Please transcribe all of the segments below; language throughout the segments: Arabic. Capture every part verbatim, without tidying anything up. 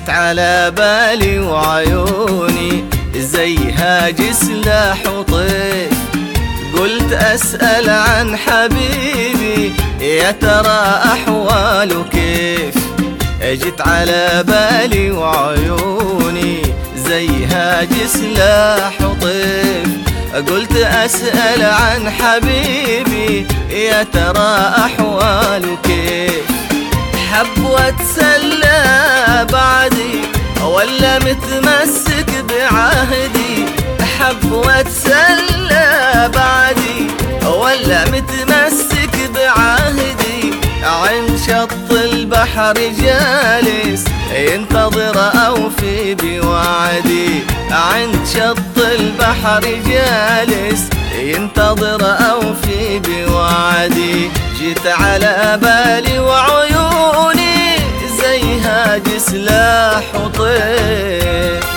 جيت على بالي وعيوني زي هاجس سلاح وطيف، قلت أسأل عن حبيبي يا ترى أحواله كيف. جيت على بالي وعيوني زي هاجس سلاح وطيف، قلت أسأل عن حبيبي يا ترى أحواله كيف. حب واتسلى بعدي ولا متمسك بعهدي، حب واتسلى بعدي ولا متمسك بعهدي، عند شط البحر جالس ينتظر أوفي بوعدي، عند شط البحر جالس ينتظر أوفي بوعدي. جيت على بالي وعيوني زي هاجس سلاح وطيف.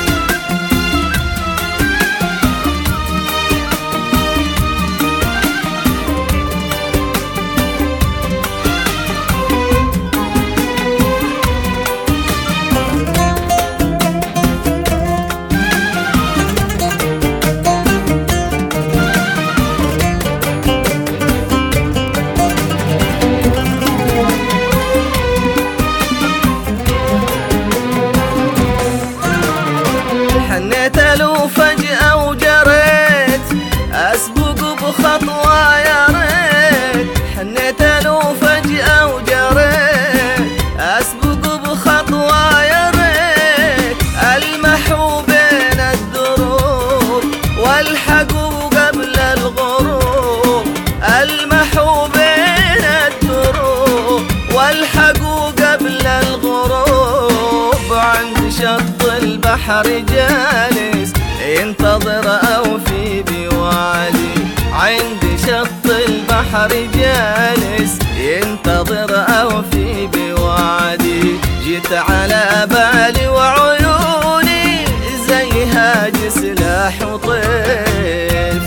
حنيت له فجأة وجريت أسبق بخطوة يا ريت، حنيت له فجأة وجريت أسبق بخطوة يا ريت، ألمحوا بين الدروب والحقوا قبل الغروب، ألمحوا بين الدروب والحقوا قبل الغروب، عند شط البحر جالس ينتظر أوفي بوعدي، عند شط البحر جالس ينتظر أوفي بوعدي. جيت على بالي وعيوني زي هاجس سلاح وطيف.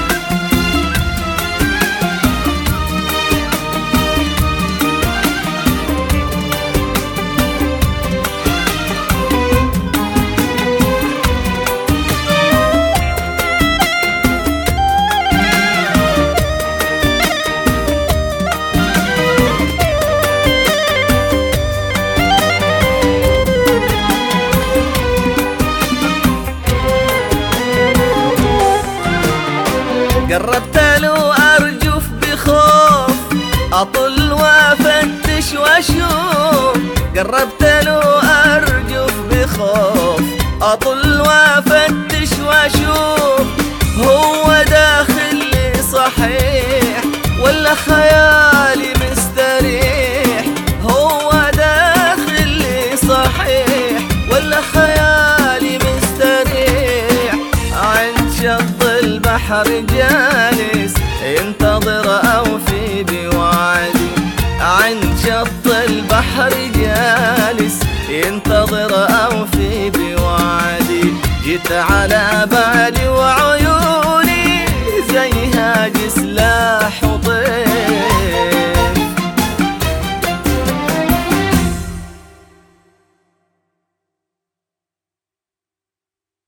قربت له أرجف بخوف أطل وأفتش وأشوف، قربت له أرجف بخوف أطل وأفتش وأشوف، هو داخل لي صحيح ولا خيالي مستريح، هو داخل لي صحيح ولا خيالي مستريح، عند شط البحر جالس ينتظر أوفي بوعدي، عند شط البحر جالس ينتظر أوفي بوعدي. جيت على بالي